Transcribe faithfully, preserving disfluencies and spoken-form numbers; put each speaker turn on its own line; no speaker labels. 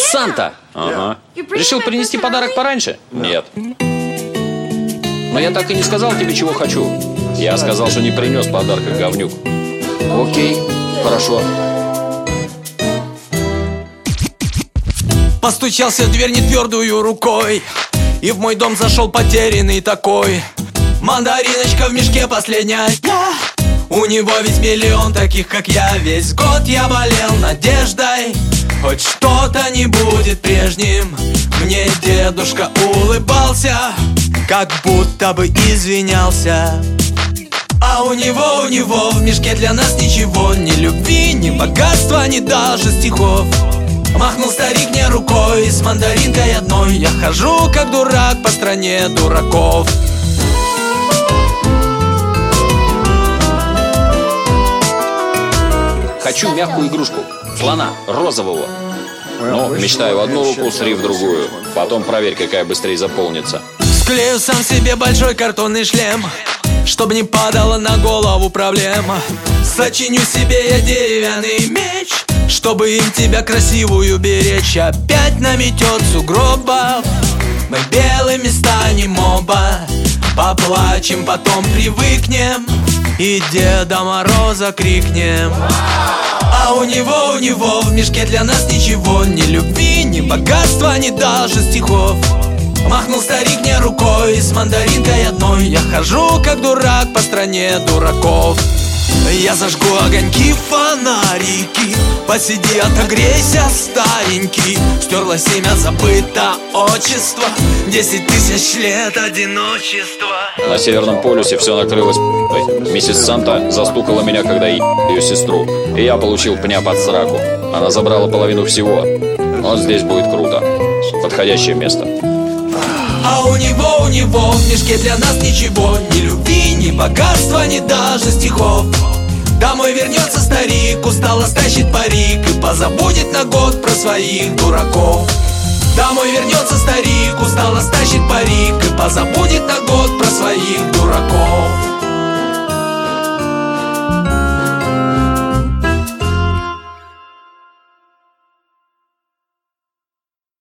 Санта! Ага. Решил принести подарок пораньше? Нет. Но я так и не сказал тебе, чего хочу. Я сказал, что не принес подарка, говнюк. Окей, хорошо.
Постучался в дверь нетвердую рукой, и в мой дом зашел потерянный такой. Мандариночка в мешке последняя. У него ведь миллион таких, как я. Весь год я болел надеждой, хоть что-то не будет прежним. Мне дедушка улыбался, как будто бы извинялся. А у него, у него в мешке для нас ничего. Ни любви, ни богатства, ни даже стихов. Махнул старик мне рукой с мандаринкой одной. Я хожу как дурак по стране дураков.
Хочу мягкую игрушку, слона, розового. Ну, мечтаю в одну руку, сри в другую. Потом проверь, какая быстрее заполнится.
Склею сам себе большой картонный шлем, чтоб не падала на голову проблема. Сочиню себе я деревянный меч, чтобы им тебя красивую беречь. Опять наметет сугробов, мы белыми станем оба. Поплачем, потом привыкнем и Деда Мороза крикнем. А у него, у него в мешке для нас ничего. Ни любви, ни богатства, ни даже стихов. Махнул старик мне рукой с мандаринкой одной. Я хожу как дурак по стране дураков. Я зажгу огоньки, фонарики. Посиди, отогрейся, старенький. Стерла семя, забыто отчество. Десять тысяч лет одиночества.
На Северном полюсе все накрылось п***ой. Миссис Санта застукала меня, когда я ее сестру. И я получил пня под сраку. Она забрала половину всего. Вот здесь будет круто. Подходящее место.
А у него, у него в мешке для нас ничего. Ни любви, ни богатства, ни даже стихов. Домой вернется старик, устало стащит парик и позабудет на год про своих дураков. Домой вернется старик, устало стащит парик и позабудет на год про своих дураков.